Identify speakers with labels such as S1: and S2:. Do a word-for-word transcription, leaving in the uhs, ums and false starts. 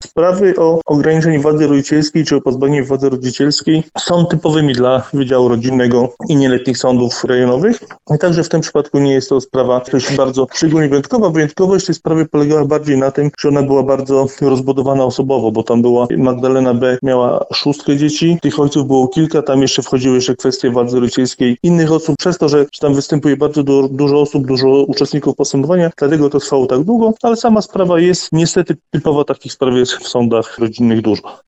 S1: Sprawy o ograniczeniu władzy rodzicielskiej czy o pozbawieniu władzy rodzicielskiej są typowymi dla Wydziału Rodzinnego i Nieletnich Sądów Rejonowych. I także w tym przypadku nie jest to sprawa jakaś bardzo szczególnie wyjątkowa. Wyjątkowość tej sprawy polegała bardziej na tym, że ona była bardzo rozbudowana osobowo, bo tam była Magdalena B. miała szóstkę dzieci, tych ojców było kilka, tam jeszcze wchodziły jeszcze kwestie władzy rodzicielskiej innych osób, przez to, że tam występuje bardzo du- dużo osób, dużo uczestników postępowania, dlatego to trwało tak długo, ale sama sprawa jest niestety typowa, takich spraw jest w sądach rodzinnych dużo.